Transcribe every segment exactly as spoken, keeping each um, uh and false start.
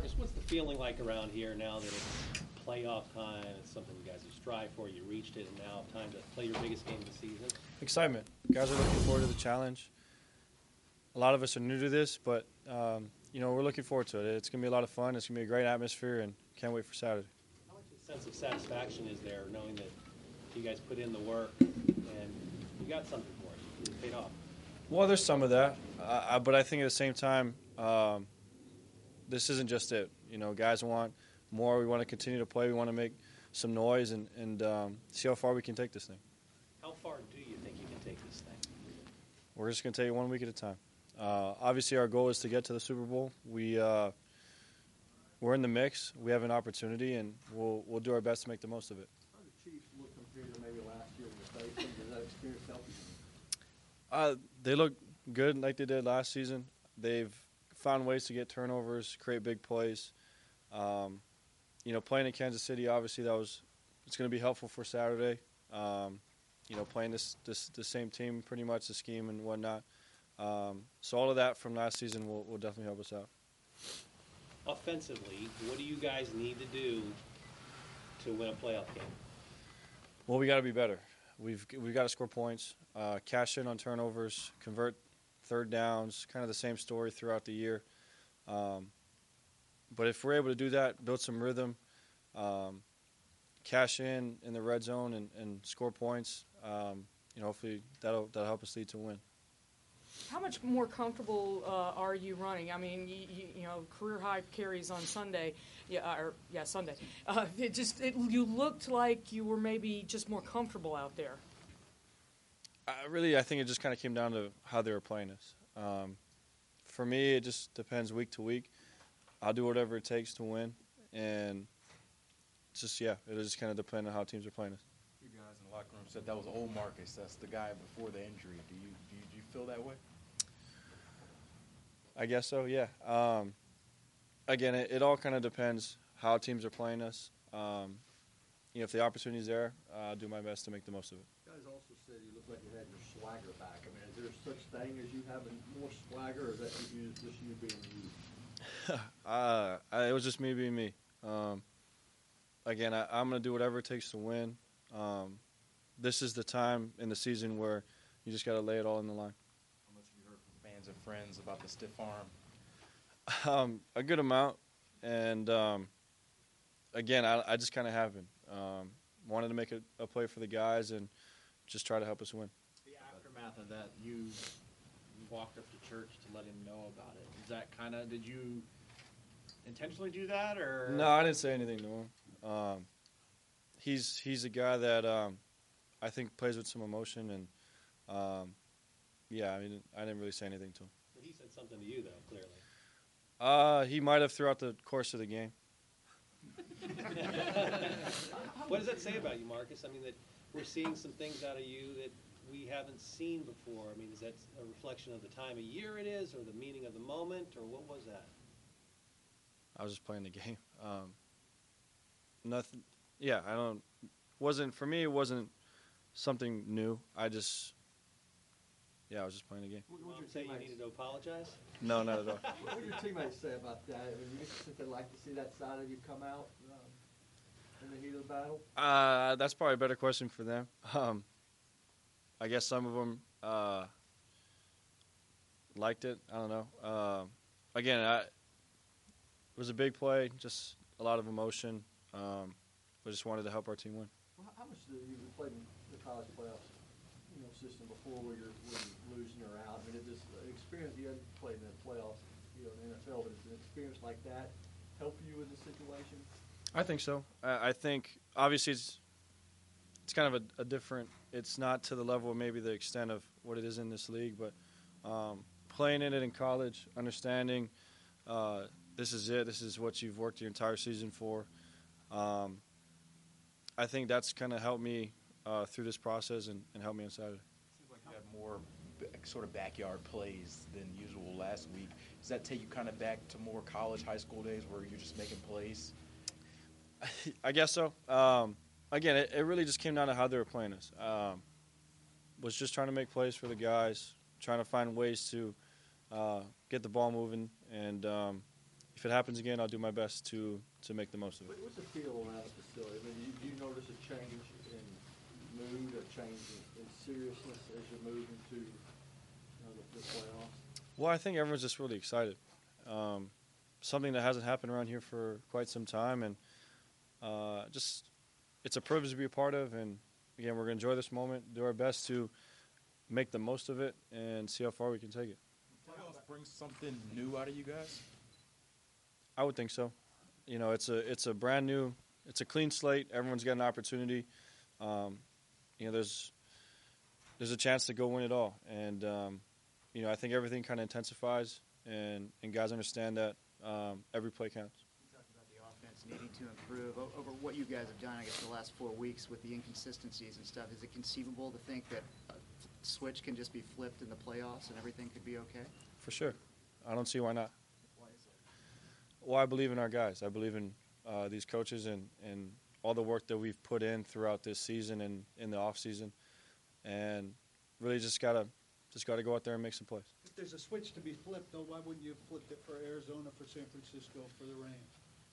Marcus, what's the feeling like around here now that it's playoff time? It's something you guys have strived for. You reached it, and now time to play your biggest game of the season. Excitement. Guys are looking forward to the challenge. A lot of us are new to this, but um, you know, we're looking forward to it. It's going to be a lot of fun. It's going to be a great atmosphere, and can't wait for Saturday. How much a sense of satisfaction is there knowing that you guys put in the work and you got something for it? It paid off. Well, there's some of that, uh, but I think at the same time, um, this isn't just it. You know, guys want more. We want to continue to play. We want to make some noise and, and um, see how far we can take this thing. How far do you think you can take this thing? We're just going to take it one week at a time. Uh, obviously, our goal is to get to the Super Bowl. We uh, we're in the mix. We have an opportunity, and we'll we'll do our best to make the most of it. How did the Chiefs look compared to maybe last year when you faced them? Does that experience help you? Uh, they look good like they did last season. They've found ways to get turnovers, create big plays. Um, you know, playing in Kansas City, obviously that was it's going to be helpful for Saturday. Um, you know, playing this, this the same team, pretty much the scheme and whatnot. Um, so all of that from last season will, will definitely help us out. Offensively, what do you guys need to do to win a playoff game? Well, we got to be better. We've we've got to score points, uh, cash in on turnovers, convert third downs. Kind of the same story throughout the year. Um, but if we're able to do that, build some rhythm, um, cash in in the red zone and, and score points, um, you know, hopefully that'll that'll help us lead to a win. How much more comfortable uh, are you running? I mean, you, you, you know, career high carries on Sunday, yeah, or yeah, Sunday. Uh, it just it, you looked like you were maybe just more comfortable out there. Uh, really, I think it just kind of came down to how they were playing us. Um, for me, it just depends week to week. I'll do whatever it takes to win, and it's just yeah, it just kind of depends on how teams are playing us. You guys in the locker room said that was old Marcus. That's the guy before the injury. Do you do you, do you feel that way? I guess so, yeah. Um, again, it, it all kind of depends how teams are playing us. Um, you know, if the opportunity's there, uh, I'll do my best to make the most of it. You guys also said you look like you had your swagger back. I mean, is there such thing as you having more swagger, or is that just you, just you being you? uh, I, it was just me being me. Um, again, I, I'm going to do whatever it takes to win. Um, this is the time in the season where you just got to lay it all in the line. How much have you heard from fans and friends about the stiff arm? Um, a good amount, and um, again, I, I just kind of have been. Um, wanted to make a, a play for the guys and just try to help us win. The aftermath of that, you walked up to church to let him know about it. Is that kind of, did you intentionally do that, or? No, I didn't say anything to him. Um, he's he's a guy that um, I think plays with some emotion, and um, yeah, I mean, I didn't really say anything to him. But he said something to you, though, clearly. Uh, he might have throughout the course of the game. What does that say about you, Marcus? I mean, that we're seeing some things out of you that we haven't seen before. I mean, is that a reflection of the time of year it is, or the meaning of the moment, or what was that? I was just playing the game. Um, nothing. Yeah, I don't. Wasn't for me. It wasn't something new. I just. Yeah, I was just playing the game. What Mom would your say you teammates, needed to apologize? No, not at all. what would your teammates say about that? I mean, you think they'd like to see that side of you come out um, in the heat of the battle? Uh, that's probably a better question for them. Um, I guess some of them uh, liked it. I don't know. Uh, again, I, it was a big play, just a lot of emotion. Um, we just wanted to help our team win. Well, how much do you played in the college playoffs, you know, system before where you're, where you're losing or out? I mean, it just an experience you hadn't played in the playoffs, you know, in the N F L, but it's an experience like that help you in this situation? I think so. I, I think obviously it's it's kind of a, a different. It's not to the level, maybe the extent of what it is in this league, but um, playing in it in college, understanding uh, this is it. This is what you've worked your entire season for. Um, I think that's kind of helped me uh, through this process and, and helped me on Saturday. Seems like you had more b- sort of backyard plays than usual last week. Does that take you kind of back to more college, high school days where you're just making plays? I guess so. Um, again, it, it really just came down to how they were playing us. Um, was just trying to make plays for the guys, trying to find ways to uh, get the ball moving, and um, if it happens again, I'll do my best to to make the most of it. What- What's the feel around the facility? I mean, do you, do you notice a change in mood, a change in, in seriousness as you move into, you know, the, the playoffs? Well, I think everyone's just really excited. Um, something that hasn't happened around here for quite some time, and uh, just it's a privilege to be a part of. And again, we're going to enjoy this moment, do our best to make the most of it, and see how far we can take it. Playoffs brings something new out of you guys? I would think so. You know, it's a it's a brand new, it's a clean slate. Everyone's got an opportunity. Um, you know, there's there's a chance to go win it all, and um, you know, I think everything kind of intensifies, and and guys understand that um, every play counts. You talked about the offense needing to improve. O- Over what you guys have done, I guess, the last four weeks with the inconsistencies and stuff, is it conceivable to think that a switch can just be flipped in the playoffs and everything could be okay? For sure, I don't see why not. Why is that? Well, I believe in our guys. I believe in uh, these coaches and, and all the work that we've put in throughout this season and in the off season, and really just gotta just gotta go out there and make some plays. If there's a switch to be flipped, though, why wouldn't you have flipped it for Arizona, for San Francisco, for the Rams?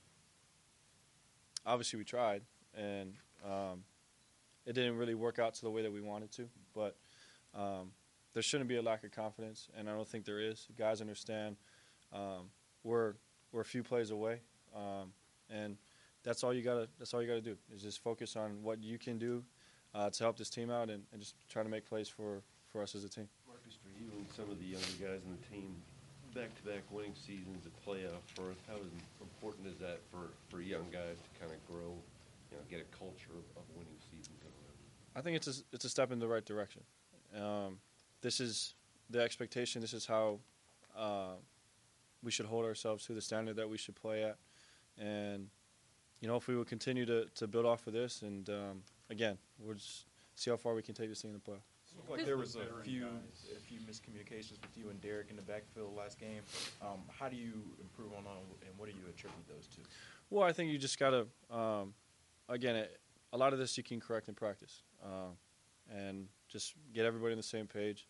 Obviously, we tried, and um, it didn't really work out to the way that we wanted to. But um, there shouldn't be a lack of confidence, and I don't think there is. Guys understand um, we're we're a few plays away, um, and that's all you gotta that's all you gotta do is just focus on what you can do uh, to help this team out, and, and just try to make plays for, for us as a team. Marcus, for you and some of the younger guys on the team, back-to-back winning seasons at playoff berth, how is, important is that for, for young guys to kind of grow, you know, get a culture of, of winning seasons? I think it's a, it's a step in the right direction. Um, this is the expectation. This is how uh, we should hold ourselves to, the standard that we should play at. And, you know, if we will continue to, to build off of this, and, um, again, we'll just see how far we can take this thing in the playoffs. It looked like there was a few a few miscommunications with you and Derek in the backfield last game. Um, how do you improve on that, and what do you attribute those to? Well, I think you just got to, um, again, it, a lot of this you can correct in practice, uh, and just get everybody on the same page.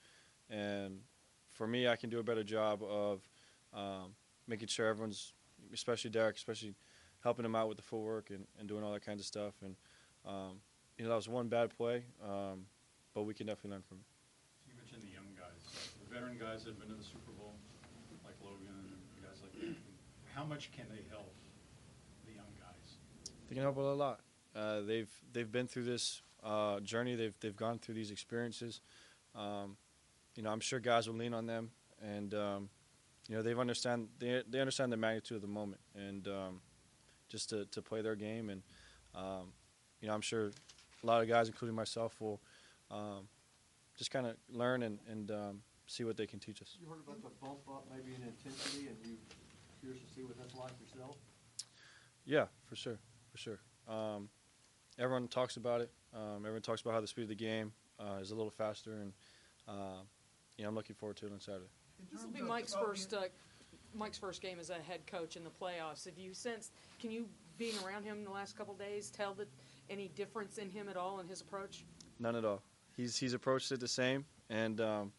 And for me, I can do a better job of um, making sure everyone's, especially Derek, especially helping him out with the footwork and, and doing all that kinds of stuff. And, um, you know, that was one bad play, um, but we can definitely learn from it. You mentioned the young guys. The veteran guys that have been to the Super Bowl, like Logan and guys like that. How much can they help the young guys? They can help a lot. Uh, they've they've been through this uh, journey. They've they've gone through these experiences. Um, you know, I'm sure guys will lean on them, and um, you know, they've understand they they understand the magnitude of the moment, and um, just to, to play their game. And um, you know, I'm sure a lot of guys, including myself, will um, just kind of learn and and um, see what they can teach us. You heard about the bump up maybe in intensity, and you curious to see what that's like yourself? Yeah, for sure, for sure. Um, everyone talks about it. Um, everyone talks about how the speed of the game uh, is a little faster, and uh, you know, I'm looking forward to it on Saturday. This will be Mike's first uh, Mike's first game as a head coach in the playoffs. Have you sensed? Can you, being around him the last couple of days, tell that any difference in him at all in his approach? None at all. He's he's approached it the same, and um,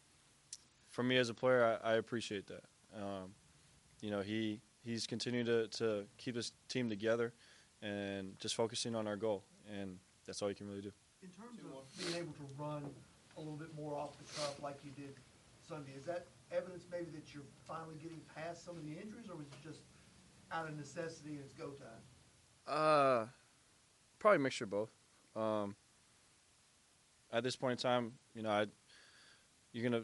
for me as a player, I, I appreciate that. Um, you know, he he's continuing to, to keep his team together and just focusing on our goal, and that's all you can really do. In terms of being able to run a little bit more off the cuff like you did Sunday, is that evidence maybe that you're finally getting past some of the injuries, or was it just out of necessity and it's go time? Uh, probably a mixture of both. Um, at this point in time, you know, I, you're gonna.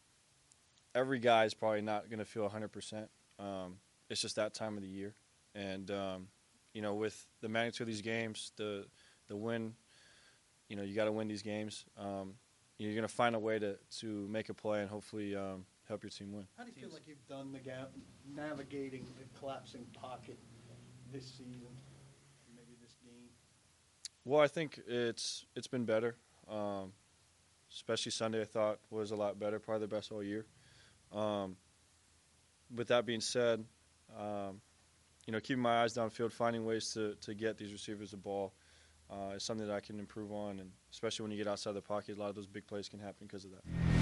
Every guy is probably not gonna feel one hundred percent. Um, it's just that time of the year, and um, you know, with the magnitude of these games, the the win, you know, you got to win these games. Um, you're gonna find a way to to make a play and hopefully um, help your team win. How do you feel like you've done the gap, navigating the collapsing pocket this season, maybe this game? Well, I think it's it's been better. Um, especially Sunday, I thought was a lot better, probably the best all year. Um, with that being said, um, you know, keeping my eyes downfield, finding ways to, to get these receivers the ball uh, is something that I can improve on, and especially when you get outside the pocket, a lot of those big plays can happen because of that.